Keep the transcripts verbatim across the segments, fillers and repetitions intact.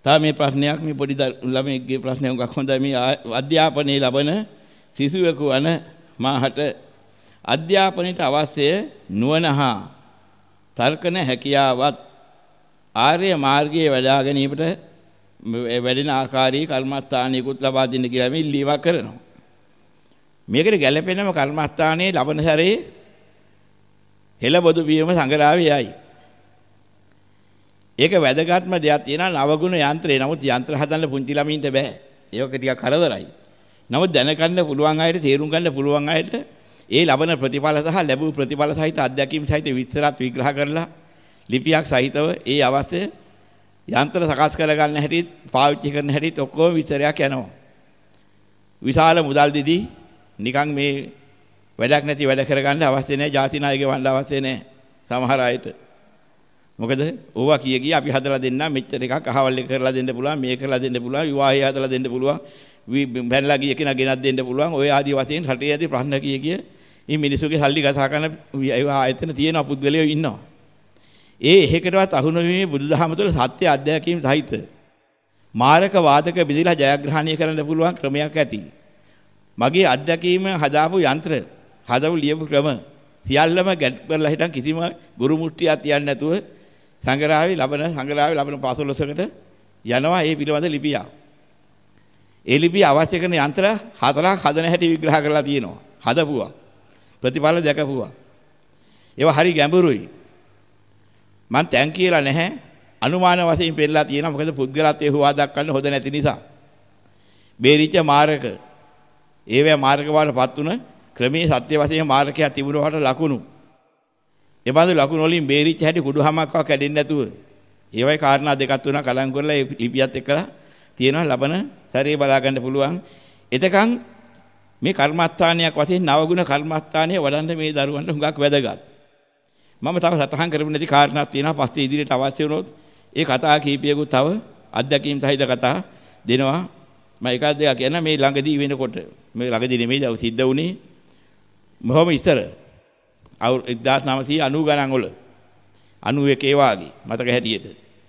තා මේ ප්‍රශ්නයක් මේ පොඩි ළමයෙක්ගේ ප්‍රශ්නයක් උගක් හොඳයි මේ අධ්‍යාපනයේ ලබන සිසුවෙකු වන මාහට අධ්‍යාපනයට අවශ්‍ය නුවණ හා තර්කන හැකියාවත් ආර්ය මාර්ගයේ වඩා ගැනීමට වැඩෙන ආකාරී කර්මස්ථානයකුත් ලබා දෙන්න කියලා මේ ඉල්ලීමක් කරනවා. මේකට ගැළපෙනම කර්මස්ථානයේ ලබන සැරේ හෙළබොදු වීම සංග්‍රහයයි. ඒක වැදගත්ම දෙයක් තියෙනවා නවගුණ යන්ත්‍රය. නමුත් යන්ත්‍ර හදන්න පුංචි ළමින්ට බෑ. ඒක ටිකක් කරදරයි. නමුත් දැනගන්න පුළුවන් අයට තේරුම් ගන්න පුළුවන් අයට ඒ ලබන ප්‍රතිඵල සහ ලැබූ ප්‍රතිඵල සහිත අධ්‍යක්ීම් සහිත විස්තරات විග්‍රහ කරලා ලිපියක් සහිතව ඒ අවස්ථය යන්ත්‍ර සකස් කරගන්න හැටි පාවිච්චි කරන හැටි ඔක්කොම විස්තරයක් යනවා. විශාල මුදල් දීදී නිකන් මේ වැඩක් නැති වැඩ කරගන්න අවශ්‍ය නැහැ. ජාති නායක වණ්ඩ අවශ්‍ය නැහැ සමහර අයට. මොකද ඕවා කිය කිය අපි හදලා දෙන්න මෙච්චර එකක් අහවල් එක කරලා දෙන්න පුළුවන් මේ කරලා දෙන්න පුළුවන් විවාහය හදලා දෙන්න පුළුවන් බැනලා ගිය කෙනා ගෙනත් දෙන්න පුළුවන් ඔය ආදී වශයෙන් රටේ ඇති ප්‍රශ්න කිය කිය මේ මිනිසුගේ සල්ලි ගසා කරන ඒවා ආයතන තියෙන පුද්ගලයෝ ඉන්නවා. ඒ එහෙකටවත් අහු නොවීමේ බුදුදහම තුළ සත්‍ය අධ්‍යයනකින් සහිත මාරක වාදක බෙදලා ජයග්‍රහණය කරන්න පුළුවන් ක්‍රමයක් ඇති. මගේ අධ්‍යක්ීම හදාපු යන්ත්‍ර හදපු ලියපු ක්‍රම සියල්ලම ගැට් කරලා හිටන් කිසිම ගුරු මුට්ටියක් තියන්නේ නැතුව සංග්‍රහාවේ ලබන සංග්‍රහාවේ ලබන පසළොස්වකට යනවා ඒ පිළිබඳ ලිපිය. ඒ ලිපිය අවශ්‍ය කරන යන්ත්‍ර හතරක් හදන හැටි විග්‍රහ කරලා තියෙනවා. හදපුවා. ප්‍රතිඵල දැකපුවා. ඒවා හරි ගැඹුරුයි. මම තැන් කියලා නැහැ. අනුමාන වශයෙන් පෙන්නලා තියෙනවා. මොකද පුද්ගලත්වයේ හුවා දක්වන්න හොඳ නැති නිසා. බේරිච්ච මාරක. ඒවැ මාරක වලපත් උන ක්‍රමයේ සත්‍ය වශයෙන් මාරකයක් තිබුණාට ලකුණු. ඒ බඳු ලකුණු වලින් බේරිච්ච හැටි කුඩුහමක් වා කැඩෙන්නේ නැතුව. ඒවයි කාරණා දෙකක් තුනක් අලං කරලා ඒ ලිපියත් එක්කලා තියෙනවා ලබන සැරේ බලා ගන්න පුළුවන්. එතකන් මේ කර්මස්ථානයක් වශයෙන් නවගුණ කර්මස්ථානයේ වඩන්න මේ දරුවන්ට හුඟක් වැදගත්. මම තව සටහන් කරපු නැති කාරණාවක් තියෙනවා. පස්සේ ඉදිරියට අවශ්‍ය වුණොත් ඒ කතා කීපයකුත් තව අත්දැකීම් සහිත කතා දෙනවා. මම එකක් දෙකක් කියන මේ ළඟදී වෙනකොට මේ ළඟදී නෙමෙයි දව සිද්ධ වුණේ. මොහොම ඉස්සර අවුරුදු එක්දාස් නවසිය අනූ ගණන් වල අනූ එකේ වාගේ මතක හැටියට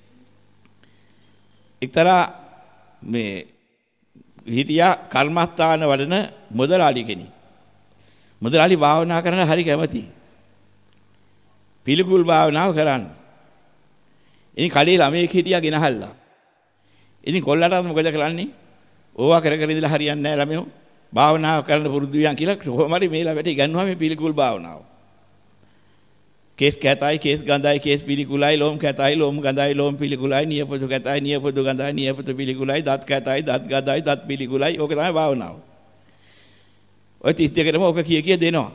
එක්තරා මේ හිටියා කර්මස්ථාන වඩන මොදලාලි කෙනෙක්. මොදලාලි භාවනා කරන හරි කැමති. පිළිකුල් භාවනාව කරන්න. ඉතින් කඩේ ළමයෙක් හිටියා ගෙනහල්ලා. ඉතින් කොල්ලට මොකද කරන්නේ? ඕවා කර කර ඉඳලා හරියන්නේ නැහැ ළමයෝ. භාවනාව කරන්න පුරුදු වියන් කියලා කොහොම හරි මේ ළමයට ඉගන්වුවා මේ පිළිකුල් භාවනාව. කේස් කැතයි කේස් ගඳයි කේස් පිළිකුලයි ලෝම් කැතයි ලෝම් ගඳයි ලෝම් පිළිකුලයි නියපොතු කැතයි නියපොතු ගඳයි නියපොතු පිළිකුලයි දත් කැතයි දත් ගඳයි දත් පිළිකුලයි ඕක තමයි භාවනාව. ඔය තිස් දෙකටම ඕක කිය කිය දෙනවා.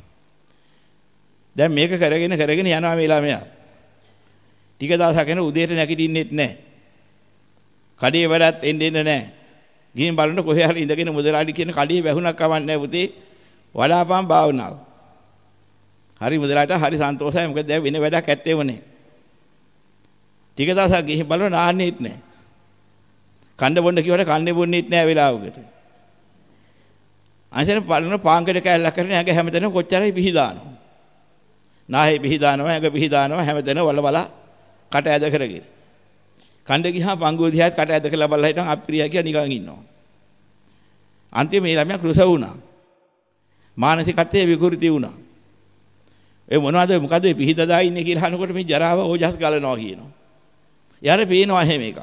දැන් මේක කරගෙන කරගෙන යනවා මේ ළමයා. ටික දවසක් යන උදේට නැගිටින්නෙත් නැහැ. කඩේ වැඩත් එන්නේ නැහැ. ගිහින් බලන්න කොහේ හරි ඉඳගෙන මුදලාලි කියන කඩේ වැහුණක් කවන්නේ නැහැ පුතේ. වඩාපම් භාවනාව. හරි මුදලාට හරි සන්තෝෂයි. මොකද දැන් වෙන වැඩක් ඇත්තේම නැහැ. ටික දවසක් ගිහින් බලන නාන්නෙත් නැහැ. කන්න බොන්න කිව්වට කන්නේ බොන්නෙත් නැහැ වෙලාවකට. අන්සර බලන පාංගඩ කැල්ලක් කරගෙන ඇඟ හැමතැනම කොච්චරයි පිහි දානවා. නාහේ පිහි දානවා ඇඟ පිහි දානවා හැමතැනම වල බල කට ඇද කරගෙන. කණ්ඩ ගියා පංගුව දිහාත් කට ඇද කරලා බලලා හිටන් අප්‍රියා කියලා නිකන් ඉන්නවා. අන්තිමේ මේ ළමයා කෘෂ වුණා. මානසිකත්වයේ විකෘති වුණා. ඒ මොනවද මොකද මේ පිහි දදා ඉන්නේ කියලා අහනකොට මේ ජරාව ඕජස් ගලනවා කියනවා. යාර පේනවා එහෙම එක.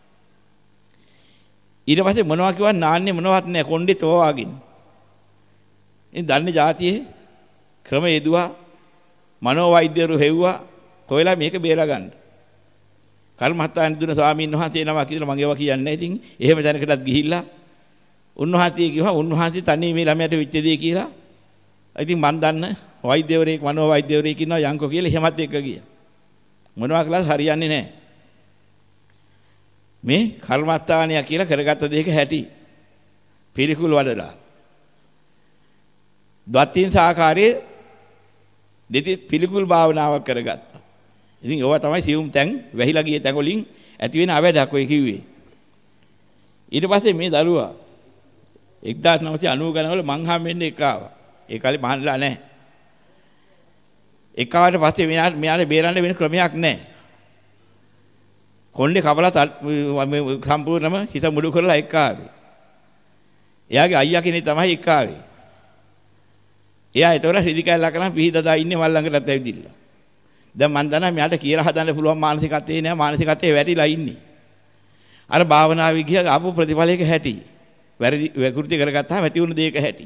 ඊට පස්සේ මොනවා කිව්වත් නාන්නේ මොනවත් නැහැ කොණ්ඩේ තෝවාගෙන. ඉතින් දන්නේ જાතියේ ක්‍රම යෙදුවා මනෝ වෛද්‍යවරු හෙව්වා කොහෙලා මේක බේරා ගන්න. කර්මහත්තාන දුන ස්වාමීන් වහන්සේ නම කියලා මම ඒවා කියන්නේ නැහැ. ඉතින් එහෙම තැනකටත් ගිහිල්ලා උන්වහන්සේ කිව්වා උන්වහන්සේ තනිය මේ ළමයට විච්ච දේ කියලා. ඉතින් මන් දන්න වෛද්‍යවරයෙක් මනෝ වෛද්‍යවරයෙක් ඉන්නවා යංකෝ කියලා එහෙමත් එක්ක ගියා. මොනවා කළාද හරියන්නේ නැහැ. මේ කර්මස්ථානය කියලා කරගත්ත දෙයක හැටි පිළිකුල් වඩලා දත්තින් සාකාරයේ දෙති පිළිකුල් භාවනාවක් කරගත්තා. ඉතින් ඒවා තමයි සියුම් තැන් වැහිලා ගිය තැන් වලින් ඇති වෙන අවැඩක් ඔය කිව්වේ. ඊට පස්සේ මේ දරුවා එක්දාස් නවසිය අනූ ගණන් වල මං හම් වෙන්නේ එක ආවා. ඒ කාලේ මහන්ලා නැහැ. එක ආවට පස්සේ මෙයාට මෙයාට බේරන්න වෙන ක්‍රමයක් නැහැ. කොණ්ඩේ කපලා සම්පූර්ණම හිත මුඩු කරලා එක්ක ආවේ. එයාගේ අයියා කෙනෙක් තමයි එක්ක ආවේ. එයා ඒතොර රිදි කැල්ලා කරන් පිහිදදා ඉන්නේ මල් ළඟටත් ඇවිදින්න. දැන් මන් දන්නා මෙයාට කියලා හදන්න පුළුවන් මානසිකත්වේ නෑ මානසිකත්වේ වැටිලා ඉන්නේ. අර භාවනාවේ ගියා ආපු ප්‍රතිඵලයක හැටි. වැරදි විකෘති කරගත්තාම ඇති වුණ දෙයක හැටි.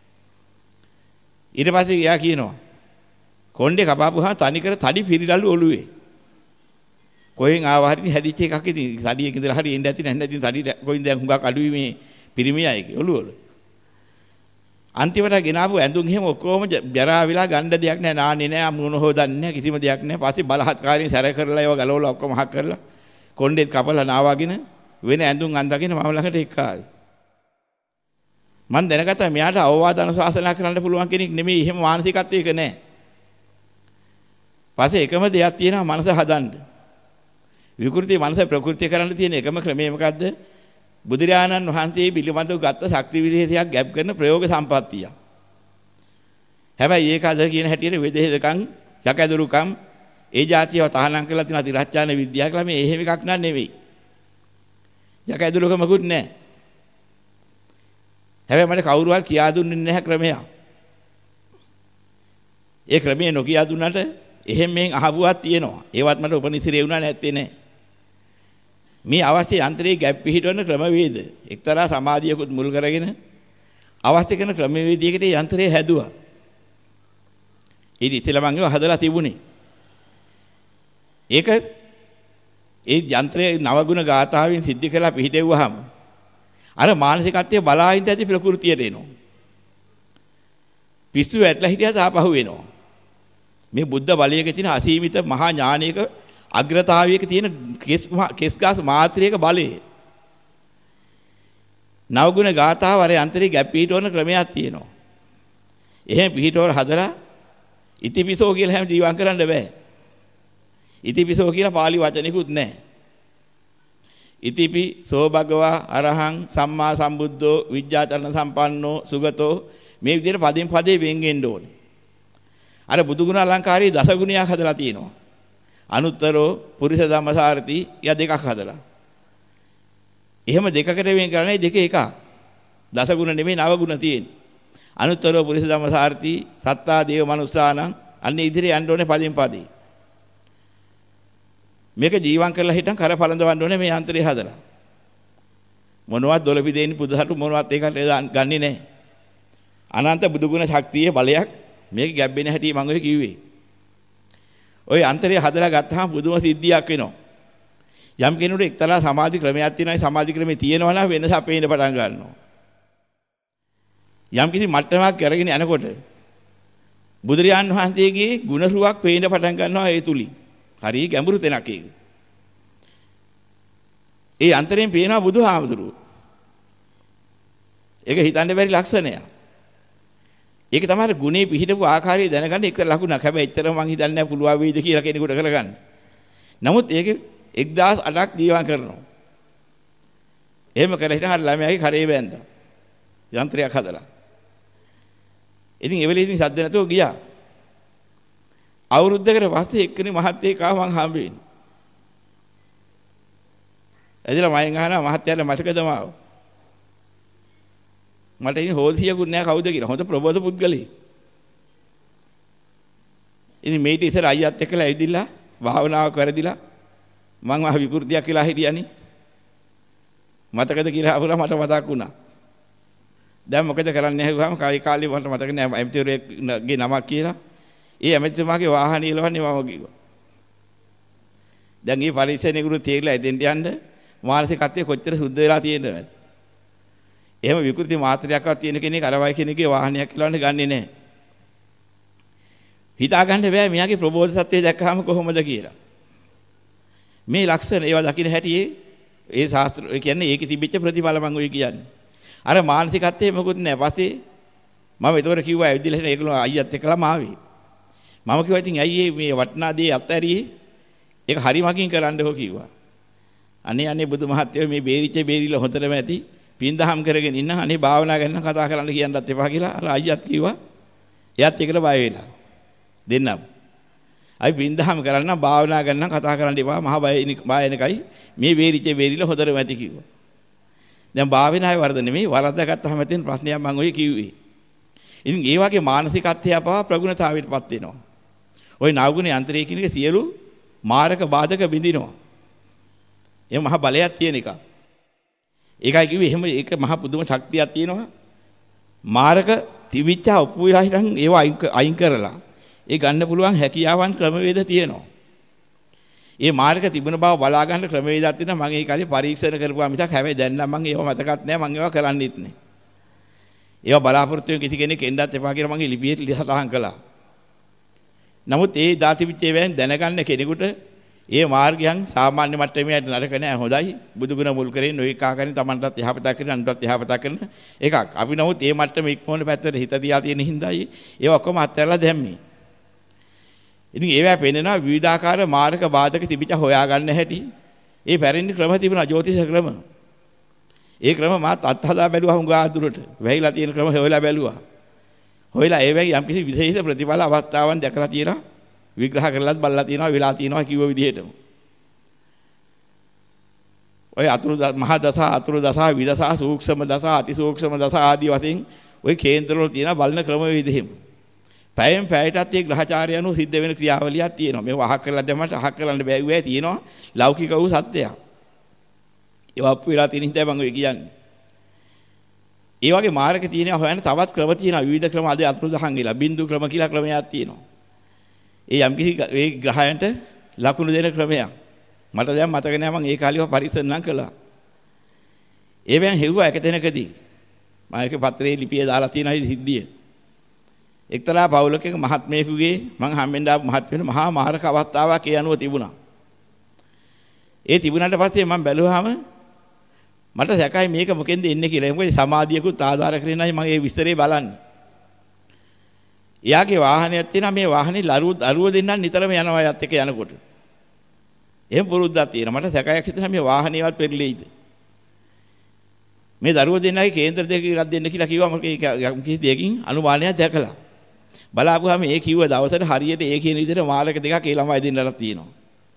ඊට පස්සේ එයා කියනවා කොණ්ඩේ කපාපුවාම තනිකර තඩි පිරිලලු ඔළුවේ. කොහෙන් ආවා හරි හැදිච්ච එකක් ඉතින් තඩියක ඉඳලා හරි එන්න ඇති නැහැ ඉතින් තඩි කොයින් දැන් හුඟක් අඩුයි මේ පිරිමියයිගේ ඔළුව වල. අන්තිමට ගෙනාවු ඇඳුම් එහෙම ඔක්කොම ජරා විලා ගන්න දෙයක් නැහැ නාන්නේ නැහැ මුණ හොදන්නේ නැහැ කිසිම දෙයක් නැහැ. පස්සේ බලහත්කාරයෙන් සැර කරලා ඒව ගලවලා ඔක්කොම හක් කරලා කොණ්ඩේත් කපලා නාවාගෙන වෙන ඇඳුම් අඳගෙන මම ළඟට එක්ක ආවේ. මම දැනගත්තා මෙයාට අවවාද අනුශාසනා කරන්න පුළුවන් කෙනෙක් නෙමෙයි එහෙම මානසිකත්වයක නැහැ. පස්සේ එකම දෙයක් තියෙනවා මනස හදන්න. විකෘති මනස ප්‍රකෘති කරන්න තියෙන එකම ක්‍රමය මොකද්ද? බුදුරජාණන් වහන්සේ පිළිබඳව ගත්ත ශක්ති විදේශයක් ගැප් කරන ප්‍රයෝග සම්පත්තිය. හැබැයි ඒක අද කියන හැටියට වේදේශකම් යකැදුරුකම් ඒ જાතියව තහනම් කරලා තියෙන අතිරහ්‍යාන විද්‍යාව කියලා මේ එහෙම එකක් නෑ නෙවෙයි. යකැදුරුකමකුත් නෑ. හැබැයි මට කවුරුවත් කියා දුන්නේ නැහැ ක්‍රමයක්. ඒ ක්‍රමයේ නොකියා දුන්නට එහෙම මෙන් අහපුවක් තියෙනවා. ඒවත් මට උපනිශ්‍රේ වුණා නැත්තේ නෑ. මේ අවශ්‍ය යන්ත්‍රයේ ගැප් පිහිටවන ක්‍රමවේද එක්තරා සමාධියකුත් මුල් කරගෙන අවශ්‍ය කරන ක්‍රමවේදයකට යන්ත්‍රය හැදුවා. ඊට ඉතලා මම ඒව හදලා තිබුණේ. ඒක ඒ යන්ත්‍රයේ නවගුණ ගාථාවෙන් සිද්ධ කළා පිහිටෙව්වහම අර මානසිකත්වයේ බලායින්ද ඇති ප්‍රകൃතියට එනවා. පිස්සු වැටලා හිටියත් ආපහු එනවා. මේ බුද්ධ බලයක තියෙන අසීමිත මහා ඥානයක අග්‍රතාවයක තියෙන කෙස් ගාස් මාත්‍රයක බලය. නවගුණ ගාථාව අර යන්ත්‍රයේ ගැප් පිහිටවන ක්‍රමයක් තියෙනවා. එහෙම පිහිටවල හදලා ඉතිපිසෝ කියලා හැම ජීවම් කරන්න බෑ. ඉතිපිසෝ කියලා පාලි වචනිකුත් නැහැ. ඉතිපි සෝ භගවා අරහං සම්මා සම්බුද්ධෝ විජ්ජාචරණ සම්පන්නෝ සුගතෝ මේ විදිහට පදින් පදේ වෙන්ගෙන්න ඕනේ. අර බුදු ගුණ අලංකාරයේ දස ගුණයක් හදලා තියෙනවා. අනුත්තරෝ පුරිස ධම්මසාරති ය දෙකක් හදලා. එහෙම දෙකකට වෙන් කරන්නේ දෙක එකක්. දස ගුණ නෙමෙයි නව ගුණ තියෙන්නේ. අනුත්තරෝ පුරිස ධම්මසාරති සත්තා දේව මනුස්සානං අන්නේ ඉදිරිය යන්න ඕනේ පදින් පදේ. මේක ජීවම් කරලා හිටන් කර පළඳවන්න ඕනේ මේ යන්ත්‍රය හදලා. මොනවත් දොළපි දෙන්නේ පුදුහටු මොනවත් ඒකට ගන්නෙ නැහැ. අනන්ත බුදුගුණ ශක්තියේ බලයක් මේක ගැබ්බෙන හැටි මම ඔය කිව්වේ. ඔය යන්ත්‍රය හදලා ගත්තාම පුදුම සිද්ධියක් වෙනවා. යම් කෙනෙකුට එක්තරා සමාධි ක්‍රමයක් තියෙනවා. සමාධි ක්‍රමේ තියෙනවා නම් වෙනස අපේන්න පටන් ගන්නවා. යම් කිසි මට්ටමක් අරගෙන යනකොට බුදුරජාන් වහන්සේගේ ගුණ රුවක් පේන්න පටන් ගන්නවා ඒ තුලින්. හරි ගැඹුරු තැනක් ඒක. ඒ අන්තරයෙන් පේනවා බුදුහාමුදුරුවෝ. ඒක හිතන්න බැරි ලක්ෂණයක්. ඒක තමයි ගුණේ පිහිටපු ආකාරය දැනගන්න එක ලකුණක්. හැබැයි එච්චර මං හිතන්නේ නැහැ පුළුවන් වෙයිද කියලා කෙනෙකුට කරගන්න. නමුත් ඒක එක්දාස් අටක් දීවා කරනවා. එහෙම කරලා හිටන් හරි ළමයාගේ කරේ බැඳා. යන්ත්‍රයක් හදලා. ඉතින් ඒ වෙලේ ඉතින් සද්ද නැතුව ගියා. අවුරුද්දකට පස්සේ එක්කෙනෙක් මහත්තයෙක් ආව මං හම්බෙන්නේ. එදිලා මයෙන් අහනවා මහත්තයාට මතකද මාව? මට ඉතින් හොදියකුත් නෑ කවුද කියලා. හොඳ ප්‍රබෝධ පුද්ගලෙක්. ඉතින් මේටි ඉස්සර අයියත් එක්කලා ඇවිදිලා භාවනාවක් කරදිලා මං ආ විකෘතියක් කියලා හිටියානේ. මතකද කියලා අහුලා මට මතක් වුණා. දැන් මොකද කරන්නේ ඇහුවාම කායි කාලේ මට මතක නෑ ඇමතිවරයෙක්ගේ නමක් කියලා. ඒ ඇමතිතුමාගේ වාහනේ ඉලවන්නේ මම කිව්වා. දැන් මේ පරීක්ෂණයකට තියලා එතෙන්ට යන්න මානසිකත්වයේ කොච්චර සුද්ධ වෙලා තියෙනවද? එහෙම විකෘති මාත්‍රයක්වත් තියෙන කෙනෙක් අර වගේ කෙනෙක්ගේ වාහනයක් ඉලවන්න ගන්නෙ නෑ. හිතා ගන්න බෑ මෙයාගේ ප්‍රබෝධ සත්‍යය දැක්කහම කොහොමද කියලා. මේ ලක්ෂණ ඒවා දකින්න හැටි ඒ ශාස්ත්‍ර ඒ කියන්නේ ඒකේ තිබිච්ච ප්‍රතිඵල මම ඔය කියන්නේ. අර මානසිකත්වයේ මොකුත් නෑ. පස්සේ මම ඒතකොට කිව්වා ඇවිදලා හිටින ඒගොල්ලෝ අයියත් එක්කලාම ආවේ. මම කිව්වා ඉතින් ඇයි මේ වටනා දේ අත්හැරියේ? ඒක හරි මකින් කරන්න ඕක කිව්වා. අනේ අනේ බුදු මහත්තයෝ මේ බේරිච්ච බේරිලා හොඳටම ඇති. පින්දහම් කරගෙන ඉන්න අනේ භාවනා ගැන කතා කරන්න කියන්නත් එපා කියලා අර අයියත් කිව්වා. එයාත් ඒකට බය වෙලා. දෙන්නම. අපි පින්දහම කරන්න භාවනා ගන්න කතා කරන්න එපා මහ බයනකයි මේ වේරිච්ච වේරිල හොදරම ඇති කිව්වා. දැන් භාවනාවේ වරද නෙමෙයි වරද්දාගත්තාම තියෙන ප්‍රශ්නයක් මම ඔය කිව්වේ. ඉතින් ඒ වගේ මානසිකත්වය පවා ප්‍රගුණතාවයටපත් වෙනවා. ওই නාගුණ යන්ත්‍රයේ කියන එක සියලු මාරක බාධක බිඳිනවා. ඒ මහ බලයක් තියෙන එක. ඒකයි කිව්වේ එහෙම ඒක මහ පුදුම ශක්තියක් තියෙනවා. මාරක තිවිච්ච උපවිලාහින් ඒව අයින් කරලා ඒ ගන්න පුළුවන් හැකියාවන් ක්‍රමවේද තියෙනවා. ඒ මාර්ග තිබුණ බව බලා ගන්න ක්‍රමවේදයක් තියෙනවා. මම ඒ කාලේ පරීක්ෂණ කරපුවා මිසක් හැබැයි දැන් නම් මම ඒව මතකත් නැහැ. මම ඒවා කරන්නෙත් නැහැ. ඒවා බලාපොරොත්තු වෙන කිසි කෙනෙක් එන්නත් එපා කියලා මගේ ලිපියේ සටහන් කළා. නමුත් ඒ දාතිවිච්චේවෙන් දැනගන්න කෙනෙකුට ඒ මාර්ගයන් සාමාන්‍ය මට්ටමේ නරක නෑ හොඳයි. බුදුගුණ මුල් කරගෙන ඔය කාකරින් Tamanටත් යහපතක් කරන අනුන්ටත් යහපතක් කරන එකක්. අපි නමුත් මේ මට්ටමේ ඉක්මවන පැත්තට හිත දියා තියෙන හින්දායි ඒව ඔක්කොම අත්හැරලා දැම්මේ. ඉතින් ඒවා පෙන්නනවා විවිධාකාර මාර්ග බාධක තිබිච්ච හොයාගන්න හැටි. ඒ පැරණි ක්‍රම තිබුණා ජ්‍යොතිෂ ක්‍රම. ඒ ක්‍රම මාත් අත්හදා බැලුවා හුඟා දුරට. වැහිලා තියෙන ක්‍රම හොයලා බැලුවා. හොයලා ඒ වගේ යම්කිසි විශේෂ ප්‍රතිඵල අවස්ථාවන් දැකලා තියෙනවා. විග්‍රහ කරලාත් බලලා තියෙනවා වෙලා තියෙනවා කිව්ව විදිහටම. ඔය අතුරු මහා දස අතුරු දස විදස සූක්ෂම දස අතිසූක්ෂම දස ආදී වශයෙන් ඔය කේන්දරවල තියෙන බලන ක්‍රම විදිහෙම. පැයෙන් පැයටත් ඒ ග්‍රහචාරය අනුව සිද්ධ වෙන ක්‍රියාවලියක් තියෙනවා. මේව අහක් කරලා දැම්මට අහක් කරන්න බෑ වූ තියෙනවා ලෞකික වූ සත්‍යයක්. ඒවා අපු වෙලා තියෙන හින්දා මම ඔය කියන්නේ. ඒ වගේ මාර්ග තියෙනවා හොයන්න තවත් ක්‍රම තියෙනවා විවිධ ක්‍රම අද අතුරු දහන් ගිලා බින්දු ක්‍රම කියලා ක්‍රමයක් තියෙනවා. ඒ යම් කිසි ඒ ග්‍රහයන්ට ලකුණු දෙන ක්‍රමයක්. මට දැන් මතක නෑ මම ඒ කාලේව පරිස්සම් කළා. ඒවෙන් හෙව්වා එක තැනකදී. මම ඒක පත්‍රයේ ලිපියේ දාලා තියෙන සිද්ධිය. එක්තරා පවුලක මහත්මයෙකුගේ මං හම්බෙන්න ආපු මහත් වෙන මහා මාරක අවස්ථාවක් ඒ අනුව තිබුණා. ඒ තිබුණාට පස්සේ මම බැලුවාම මට සැකයි මේක මොකෙන්ද එන්නේ කියලා. මොකද සමාධියකුත් ආධාර කරගෙනයි මම මේ විස්තරේ බලන්නේ. එයාගේ වාහනයක් තියෙනවා මේ වාහනේ ලරුව දරුව දෙන්නන් නිතරම යනවා යත් එක යනකොට. එහෙම පුරුද්දක් තියෙනවා. මට සැකයක් හිතෙනවා මේ වාහනේවත් පෙරලෙයිද. මේ දරුව දෙන්නගේ කේන්දර දෙක ඉරක් දෙන්න කියලා කිව්වා මම ඒක කිසි දෙයකින් අනුමානයක් දැකලා. බලාපුවාම ඒ කිව්ව දවසට හරියට ඒ කියන විදිහට මාලක දෙකක් ඒ ළමයි දෙන්නට තියෙනවා.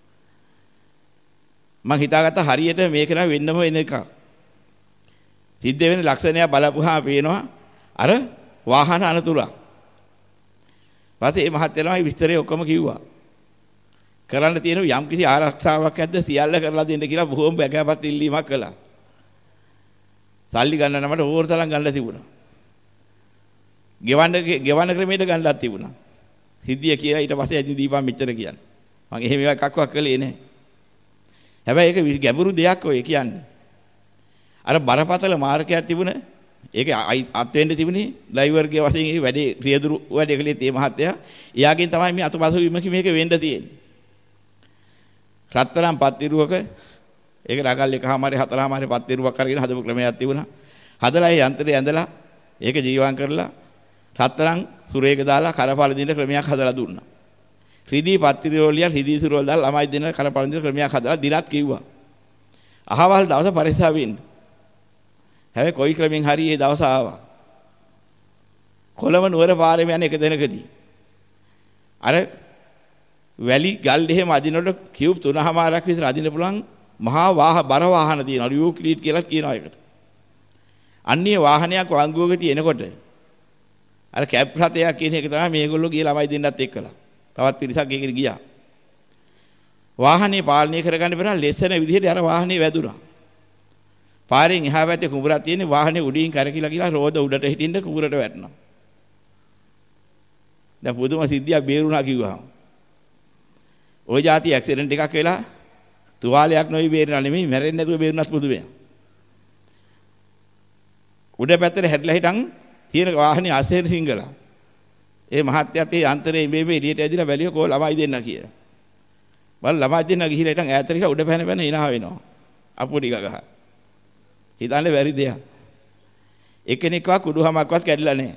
මං හිතාගත්තා හරියට මේක නම් වෙන්නම වෙන එකක්. සිද්ධ වෙන ලක්ෂණය බලපුවාම පේනවා අර වාහන අනතුරක්. පස්සේ මේ මහත්තයලාමයි විස්තරය ඔක්කොම කිව්වා. කරන්න තියෙන යම් කිසි ආරක්ෂාවක් ඇද්ද සියල්ල කරලා දෙන්න කියලා බොහොම බැගෑපත් ඉල්ලීමක් කළා. සල්ලි ගන්න නම් මට ඕන තරම් ගන්න තිබුණා. ගෙවන්න ගෙවන්න ක්‍රමයට ගන්නවත් තිබුණා. සිද්ධිය කියලා ඊට පස්සේ ඇදි දීපන් මෙච්චර කියන්නේ. මම එහෙම එකක්වත් කළේ නැහැ. හැබැයි ඒක ගැඹුරු දෙයක් ඔය කියන්නේ. අර බරපතල මාර්ගයක් තිබුණ ඒක අත් වෙන්න තිබුණේ ඩ්‍රයිවර්ගේ වශයෙන් ඒ වැඩේ රියදුරු වැඩේ කළේ තේ මහත්තයා. එයාගෙන් තමයි මේ අතපසු වීමක මේක වෙන්න තියෙන්නේ. රත්තරන් පත්තිරුවක ඒක රගල් එකමාරේ හතරමාරේ පත්තිරුවක් අරගෙන හදපු ක්‍රමයක් තිබුණා. හදලා ඒ යන්ත්‍රය ඇඳලා ඒක ජීවම් කරලා රත්තරන් සුරේක දාලා කරපාල දින ක්‍රමයක් හදලා දුන්නා. රිදී පත්තිරුවලිය රිදී සුරවල දාලා ළමයි දින කරපාල දින ක්‍රමයක් හදලා දිනත් කිව්වා. අහවල් දවස පරිස්සම් වෙන්න. හැබැයි කොයි ක්‍රමෙන් හරි ඒ දවස ආවා. කොළඹ නුවර පාරේම යන එක දෙනකදී අර වැලි ගල් දෙහෙම අදිනකොට කියුබ් තුනමාරක් විතර අදින්න පුළුවන් මහා වාහ බර වාහන තියෙනවා රියුක්ලිඩ් කියලා කියනවා ඒකට. අන්නේ වාහනයක් වංගුවක තියෙනකොට අර කැබ් රථයක් කියන එක තමයි මේගොල්ලෝ ගිය ළමයි දෙන්නත් එක්කලා. තවත් පිරිසක් ඒකට ගියා. වාහනේ පාලනය කරගන්න බැරි ලෙසන විදිහට අර වාහනේ වැදුනා. පාරෙන් එහා පැත්තේ කුඹරක් තියෙන වාහනේ උඩින් කරකිලා ගිහලා රෝද උඩට හිටින්න කුඹරට වැටෙනවා. දැන් පුදුම සිද්ධියක් බේරුණා කිව්වහම. ওই જાති ඇක්සිඩන්ට් එකක් වෙලා තුවාලයක් නොවි බේරෙනා නෙමෙයි මැරෙන්නේ නැතුව බේරුණාත් පුදුමයක්. උඩ පැත්තට හැරිලා හිටන් තියෙන වාහනේ අසෙන් හිංගලා. ඒ මහත්යත් ඒ අන්තරේ මේ මේ එළියට ඇදිලා බැලියෝ කො ළමයි දෙන්න කියලා. බල ළමයි දෙන්න ගිහිලා හිටන් ඈතට ගිහලා උඩ පැන පැන එනවා වෙනවා. අපු ටික ගහ. හිතන්නේ වැරි දෙයක්. එකිනෙකව කුඩුහමක්වත් කැඩිලා නැහැ.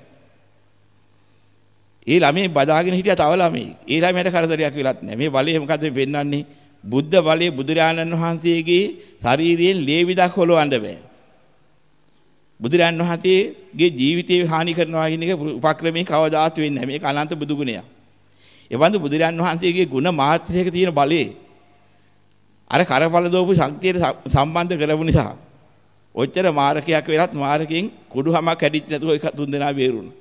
ඒ ළමයි බදාගෙන හිටියා තව ළමයි. ඒ ළමයට කරදරයක් වෙලත් නැහැ. මේ බලය මොකද්ද වෙන්නන්නේ? බුද්ධ බලයේ බුදුරජාණන් වහන්සේගේ ශරීරයෙන් ලේ විදක් හොලවන්න බෑ. බුදුරජාණන් වහන්සේගේ ජීවිතේ හානි කරනවා කියන එක උපක්‍රමයෙන් කවදාත් වෙන්නේ නැහැ. මේක අනන්ත බුදු ගුණයක්. ඒ වන්ද බුදුරයන් වහන්සේගේ ගුණ මාත්‍රයක තියෙන බලේ අර කරපල දෝපු ශක්තියට සම්බන්ධ කරපු නිසා ඔච්චර මාරකයක් වෙලත් මාරකෙන් කුඩුහමක් කැඩිච්ච නැතුව එක තුන් දෙනා බේරුණා.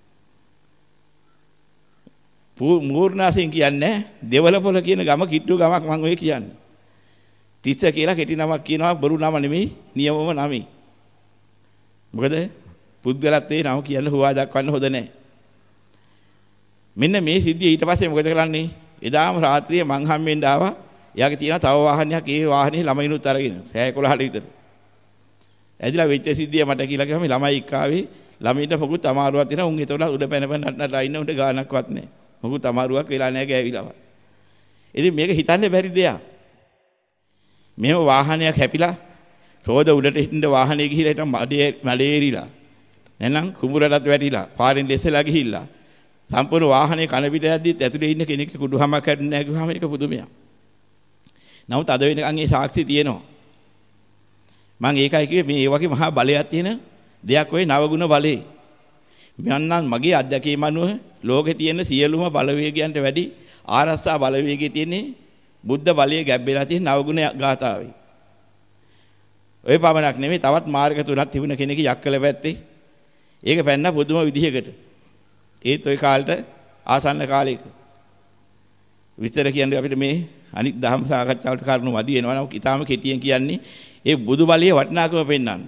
මූර්ණාසින් කියන්නේ දෙවලපොළ කියන ගම කිට්ටු ගමක් මම ඔය කියන්නේ. තිස්ස කියලා කෙටි නමක් කියනවා බොරු නම නෙමෙයි නියමම නමයි. මොකද පුද්ගලත්වයේ නම කියන්න හොවා දක්වන්න හොඳ නැහැ. මෙන්න මේ සිද්ධිය ඊට පස්සේ මොකද කරන්නේ? එදාම රාත්‍රියේ මං හම්බෙන්න ආවා. එයාගේ තියෙන තව වාහනයක් ඒ වාහනේ ළමයිනුත් අරගෙන රෑ එකොළහට විතර. ඇදිලා වෙච්ච සිද්ධිය මට කියලා කිව්වම ළමයි එක්කාවේ ළමයින්ට මොකුත් අමාරුවක් තියෙනවා. උන් ඒතකොට උඩ පැන පැන නටනට ඉන්න උන්ට ගානක්වත් නැහැ. මොකුත් අමාරුවක් වෙලා නැහැ ගෑවිලව. ඉතින් මේක හිතන්නේ බැරි දෙයක්. මේව වාහනයක් හැපිලා රෝද උඩට හිටින්න වාහනේ ගිහිලා හිටන් මඩේ මඩේරිලා. නැනම් කුඹුරටත් වැටිලා පාරෙන් ලෙසලා ගිහිල්ලා. සම්පූර්ණ වාහනේ කන පිට යද්දිත් ඇතුලේ ඉන්න කෙනෙක් කුඩුහමක් කැඩුනේ නැහැ කිව්වම ඒක පුදුමයක්. නමුත් අද වෙනකන් ඒ සාක්ෂි තියෙනවා. මම ඒකයි කිව්වේ මේ ඒ වගේ මහා බලයක් තියෙන දෙයක් ඔය නවගුණ බලේ. මන්නම් මගේ අධ්‍යක්ීම අනුව ලෝකේ තියෙන සියලුම බලවේගයන්ට වැඩි ආරස්සා බලවේගයේ තියෙන්නේ බුද්ධ බලයේ ගැබ්බෙලා තියෙන නවගුණ ගාථාවේ. ඔය පමණක් නෙමෙයි තවත් මාර්ග තුනක් තිබුණ කෙනෙක් යක්කල පැත්තේ. ඒක පැන්න පුදුම විදිහකට. ඒත් ওই කාලේට ආසන්න කාලයක. විතර කියන්නේ අපිට මේ අනිත් ධර්ම සාකච්ඡාවට කරුණු වැඩි වෙනවා නම් ඊටාම කෙටියෙන් කියන්නේ ඒ බුදු බලයේ වටිනාකම පෙන්වන්න.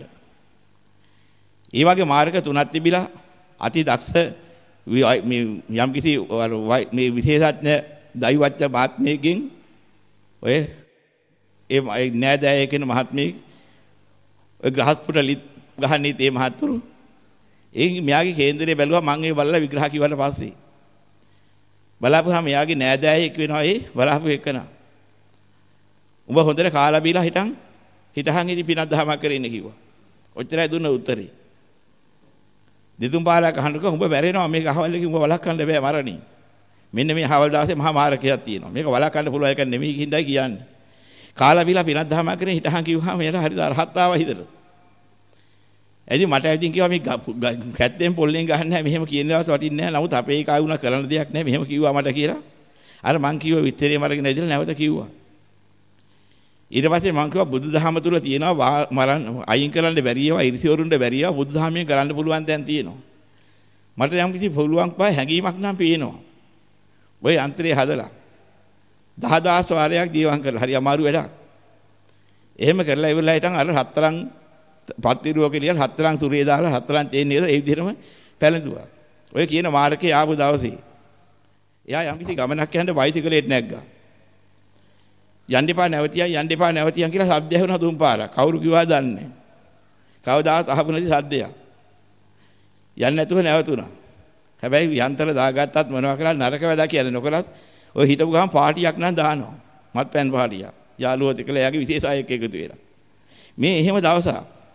ඒ වගේ මාර්ග තුනක් තිබිලා අති දක්ෂ මේ යම් කිසි මේ විශේෂඥ දෛවඥ මාත්මයකින් ඔය ඒ නෑදෑය කියන මහත්මිය ඔය ග්‍රහස්පුට ලිත් ගහන්නේ තේ මහත්තුරු ඒ මෙයාගේ කේන්දරේ බැලුවා මම ඒ බලලා විග්‍රහ කිව්වට පස්සේ බලාපුවාම මෙයාගේ නෑදෑයෙක් වෙනවා ඒ බලාපු එකන. උඹ හොඳට කාලා බීලා හිටන් හිටහන් ඉතින් පිනක් දහමක් කරේ ඉන්නේ කිව්වා. ඔච්චරයි දුන්න උත්තරේ. දෙතුන් පාරක් අහන්නකො උඹ බැරෙනවා මේක අහවල් එකකින් උඹ වළක්වන්න බෑ මරණින්. මෙන්න මේ අහවල් දාසේ මහා මාරකයක් තියෙනවා. මේක වළක්වන්න පුළුවන් එක නෙමෙයි කින්දයි කියන්නේ. කාලා බීලා පිනක් දහමක් කරේ හිටහන් කිව්වහම මෙයාට හරිද අරහත් ආවා හිතට. එදි මට ඇවිදින් කිව්වා මේ කැත්තෙන් පොල්ලෙන් ගහන්නේ නැහැ මෙහෙම කියන දවස් වටින්නේ නැහැ. නමුත් අපේ එකා වුණා කරන්න දෙයක් නැහැ මෙහෙම කිව්වා මට කියලා. අර මං කිව්වා විතරේ මරගෙන ඉඳලා නැවත කිව්වා. ඊට පස්සේ මං කිව්වා බුදුදහම තුල තියෙනවා මරන්න අයින් කරන්න බැරි ඒවා ඉරිසිවරුන්ට බැරි ඒවා බුදුදහමෙන් කරන්න පුළුවන් දැන් තියෙනවා. මට යම් කිසි පුළුවන් පහ හැඟීමක් නම් පේනවා. ඔය යන්ත්‍රය හදලා දහදාස් වාරයක් ජීවම් කරලා හරි අමාරු වැඩක්. එහෙම කරලා ඉවරලා හිටන් අර හතරන් පත්තිරුව කියලා හතරන් සුරිය දාලා හතරන් තේන්නේ නේද ඒ විදිහටම පැලඳුවා. ඔය කියන මාර්කේ ආපු දවසේ එයා යම් කිසි ගමනක් යන්න බයිසිකලෙට නැග්ගා. යන්න එපා නැවතියන් යන්න එපා නැවතියන් කියලා ශබ්දය වුණා තුන් පාරක්. කවුරු කිව්වා දන්නේ නැහැ. කවදාවත් අහපු නැති ශබ්දයක්. යන්න නැතුව නැවතුණා. හැබැයි යන්ත්‍ර දාගත්තත් මොනවා කරලා නරක වැඩ කියන්නේ නොකලත් ඔය හිටපු ගමන් පාටියක් නම් දානවා. මත්පැන් පාටියක්. යාළුවෝ දෙකලා එයාගේ විශේෂ අයෙක් එකතු වෙලා. මේ එහෙම දවසක්.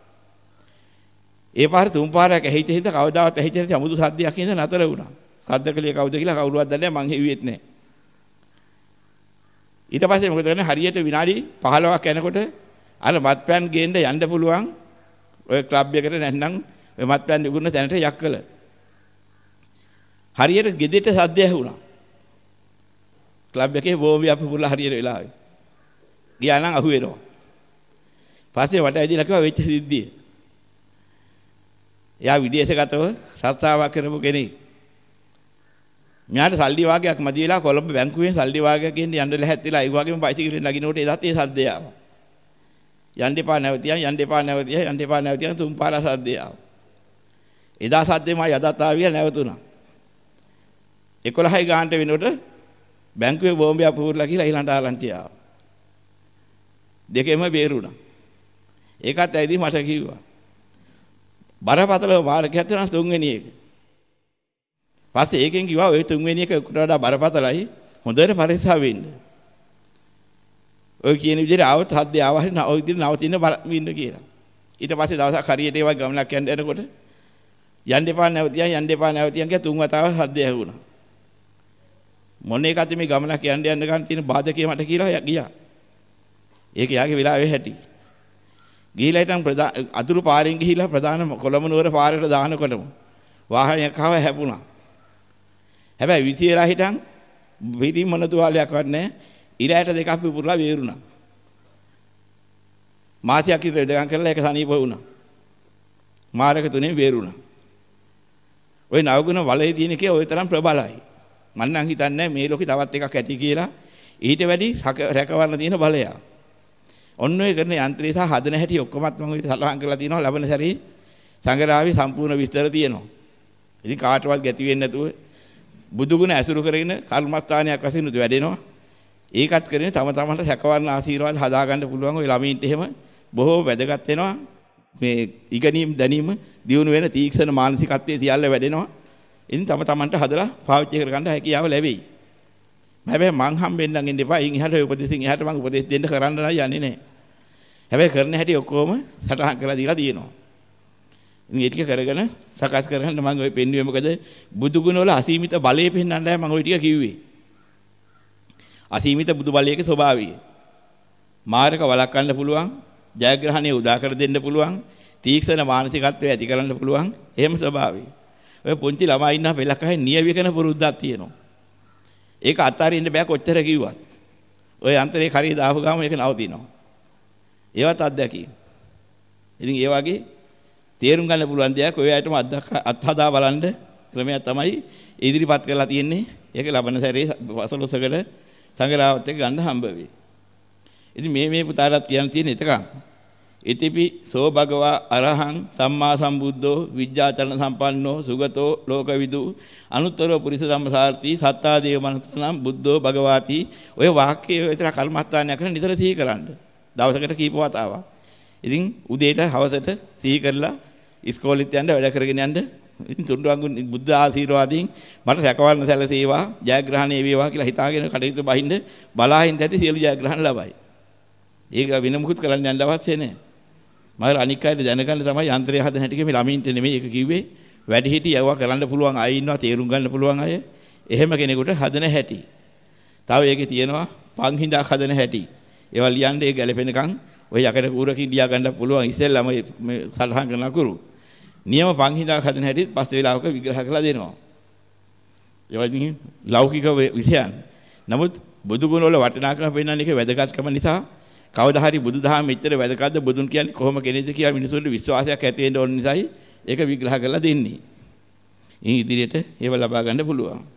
ඒ පාර තුන් පාරක් ඇහිච්ච හින්දා කවදාවත් ඇහිච්ච නැති අමුතු සද්දයක් හින්දා නතර වුණා. කද්දකලිය කවුද කියලා කවුරුවත් දන්නේ නැහැ මං හෙව්වෙත් නැහැ. ඊට පස්සේ මොකද කරන්නේ හරියට විනාඩි පහළොවක් යනකොට අර මත්පැන් ගේන්න යන්න පුළුවන් ඔය ක්ලබ් එකට නැත්නම් ඔය මත්පැන් විකුණන තැනට යක්කල. හරියට ගෙදෙට සද්ද ඇහුණා. ක්ලබ් එකේ බෝම්බි අපි පුරලා හරියට වෙලාවේ. ගියා නම් අහු වෙනවා. පස්සේ වට ඇදිලා කිව්වා වෙච්ච සිද්ධිය. එයා විදේශගතව රස්සාවක් කරපු කෙනෙක්. මෙයාට සල්ලි වාගයක් මදි වෙලා කොළඹ බැංකුවෙන් සල්ලි වාගයක් ගෙන්න යන්න ලැහැත්තිලා ඒ වගේම බයිසිකලෙන් නගිනකොට එදාත් ඒ සද්දය ආවා. යන්න එපා නැවතියන් යන්න එපා නැවතියන් යන්න එපා නැවතියන් තුන් පාර සද්දය ආවා. එදා සද්දෙම යදත් ආවිය නැවතුණා. එකොළහයි ගානට වෙනකොට බැංකුවේ බෝම්බයක් පුපුරලා කියලා ඊළඟට ආරංචි ආවා. දෙකෙම බේරුණා. ඒකත් ඇයිදී මට කිව්වා. බරපතල මාර්ගයක් තියෙනවා තුන්වෙනි එක. පස්සේ ඒකෙන් කිව්වා ඔය තුන්වෙනි එක උකට වඩා බරපතලයි හොඳට පරිස්සම් වෙන්න. ඔය කියන විදිහට ආවොත් හද්දේ ආව හරි ඔය විදිහට නවතින්න ඉන්න කියලා. ඊට පස්සේ දවසක් හරියට ඒවා ගමනක් යන්න යනකොට යන්න එපා නැවතියන් යන්න එපා නැවතියන් කියලා තුන් වතාවක් හද්දේ ඇහුණා. මොන එකද මේ ගමනක් යන්න යන්න ගන්න තියෙන බාධකේ මට කියලා ගියා. ඒක යාගේ වෙලාවේ හැටි. ගිහිලා හිටන් අතුරු පාරෙන් ගිහිලා ප්‍රධාන කොළඹ නුවර පාරේට දානකොටම වාහනයක් ආව හැපුණා. හැබැයි විසියලා හිටන් පිටින් මොන තුවාලයක්වත් නැහැ. ඉරයට දෙකක් පිපුරලා වේරුණා. මාසයක් ඉතර දෙකක් කරලා ඒක සනීප වුණා. මාරක තුනේ වේරුණා. ওই නවගුණ වලේ තියෙන එකේ ওই තරම් ප්‍රබලයි. මම නම් හිතන්නේ මේ ලෝකේ තවත් එකක් ඇති කියලා. ඊට වැඩි රැකවරණ තියෙන බලය. ඔන්න ඔය කරන යන්ත්‍රය සහ හදන හැටි ඔක්කොමත් මම සලහන් කරලා තියෙනවා. ලබන සැරේ සංගරාවේ සම්පූර්ණ විස්තර තියෙනවා. ඉතින් කාටවත් ගැති වෙන්නේ නැතුව බුදුගුණ ඇසුරු කරගෙන කර්මස්ථානයක් වශයෙන් උදේ වැඩෙනවා. ඒකත් කරගෙන තම තමන්ට රැකවරණ ආශිර්වාද හදාගන්න පුළුවන් ඔය ළමයින්ට එහෙම බොහෝ වැදගත් වෙනවා. මේ ඉගෙනීම් දැනීම දියුණු වෙන තීක්ෂණ මානසිකත්වයේ සියල්ල වැඩෙනවා. ඉතින් තම තමන්ට හදලා පාවිච්චි කරගන්න හැකියාව ලැබෙයි. හැබැයි මං හම්බෙන්නම් ඉන්න එපා. ඉන් එහාට ඔය උපදෙසින් එහාට මං උපදෙස් දෙන්න කරන්න නම් යන්නේ නැහැ. හැබැයි කරන හැටි ඔක්කොම සටහන් කරලා දීලා තියෙනවා. ඉතින් ඒ ටික කරගෙන සකස් කරගන්න මම ඔය පෙන්වුවේ මොකද බුදු ගුණ වල අසීමිත බලය පෙන්වන්නයි මම ඔය ටික කිව්වේ. අසීමිත බුදු බලයේ ස්වභාවය. මාර්ගක වළක්වන්න පුළුවන්, ජයග්‍රහණය උදා කර දෙන්න පුළුවන්, තීක්ෂණ මානසිකත්වය ඇති කරන්න පුළුවන් එහෙම ස්වභාවය. ඔය පුංචි ළමයි ඉන්නා පෙළක් අහේ නියවිකන පුරුද්දක් තියෙනවා. ඒක අතාරින්න බෑ කොච්චර කිව්වත්. ඔය අන්තරේ කරිය දාපු ගාම ඒක නවතිනවා. ඒවත් අත්දැකීම්. ඉතින් ඒ වගේ තේරුම් ගන්න පුළුවන් දෙයක් ඔය ඇයිටම අත්හදා බලන්න ක්‍රමයක් තමයි ඉදිරිපත් කරලා තියෙන්නේ. ඒක ලබන සැරේ වසලොසකට සංගරාවත් එක්ක ගන්න හම්බ වෙයි. ඉතින් මේ මේ පුතාලත් කියන්න තියෙන එතකන් ඉතිපි සෝ භගවා අරහං සම්මා සම්බුද්ධෝ විජ්ජාචරණ සම්පන්නෝ සුගතෝ ලෝකවිදු අනුත්තරෝ පුරිස ධම්මසාරති සත්තා දේව මනසනම් බුද්ධෝ භගවාති ඔය වාක්‍යය විතර කර්මස්ථානයක් කරන නිතර සිහි කරන්න. දවසකට කීප වතාවක්. ඉතින් උදේට හවසට සිහි කරලා ඉස්කෝලෙත් යන්න වැඩ කරගෙන යන්න. ඉතින් තුන්වංගු බුද්ධ ආශිර්වාදයෙන් මට රැකවරණ සැලසේවා ජයග්‍රහණය වේවා කියලා හිතාගෙන කටයුතු බහින්න බලාහින් දැටි සියලු ජයග්‍රහණ ලබයි. ඒක වෙන මුකුත් කරන්න යන්න අවශ්‍ය නැහැ. මම අනික් අයට දැනගන්න තමයි යන්ත්‍රය හදන හැටි මේ ළමින්ට නෙමෙයි ඒක කිව්වේ. වැඩි හිටි යවුවා කරන්න පුළුවන් අය ඉන්නවා තේරුම් ගන්න පුළුවන් අය. එහෙම කෙනෙකුට හදන හැටි. තව ඒකේ තියෙනවා පන්හිඳක් හදන හැටි. ඒවා ලියන්නේ ගැලපෙනකන් ඔය යකඩ කූරකින් ලියා ගන්න පුළුවන් ඉස්සෙල්ලාම මේ සලහන් කරන අකුරු. නියම පන්හිඳක් හදන හැටි පස්සේ වෙලාවක විග්‍රහ කරලා දෙනවා. ඒවා ඉතින් ලෞකික විෂයන්. නමුත් බුදු ගුණ වල වටිනාකම පෙන්වන්න එකේ වැදගත්කම නිසා කවදා හරි බුදුදහම මෙච්චර වැදගත්ද බුදුන් කියන්නේ කොහොම කෙනෙක්ද කියලා මිනිසුන්ට විශ්වාසයක් ඇති වෙන්න ඕන නිසායි ඒක විග්‍රහ කරලා දෙන්නේ. ඉතින් ඉදිරියට ඒව ලබා ගන්න පුළුවන්.